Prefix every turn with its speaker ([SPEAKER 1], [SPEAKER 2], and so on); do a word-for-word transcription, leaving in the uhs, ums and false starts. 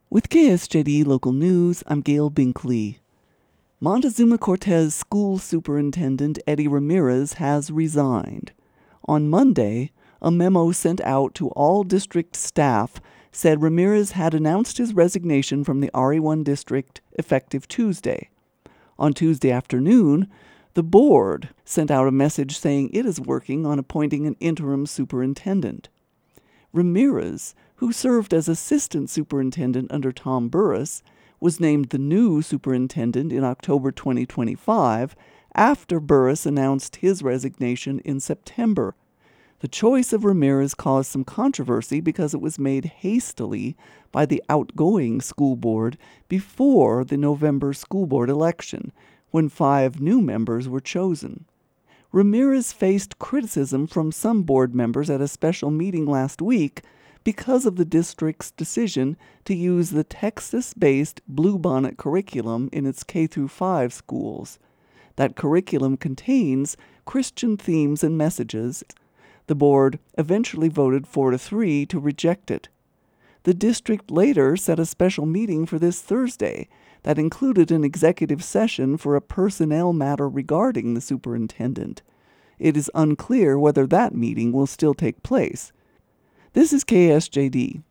[SPEAKER 1] With K S J D Local News, I'm Gail Binkley. Montezuma Cortez School Superintendent Eddie Ramirez has resigned. On Monday, a memo sent out to all district staff said Ramirez had announced his resignation from the R E one district effective Tuesday. On Tuesday afternoon, the board sent out a message saying it is working on appointing an interim superintendent. Ramirez, who served as assistant superintendent under Tom Burris, was named the new superintendent in October twenty twenty-five after Burris announced his resignation in September. The choice of Ramirez caused some controversy because it was made hastily by the outgoing school board before the November school board election, when five new members were chosen. Ramirez faced criticism from some board members at a special meeting last week because of the district's decision to use the Texas-based Bluebonnet curriculum in its K through five schools. That curriculum contains Christian themes and messages. The board eventually voted four to three to reject it. The district later set a special meeting for this Thursday that included an executive session for a personnel matter regarding the superintendent. It is unclear whether that meeting will still take place. This is K S J D.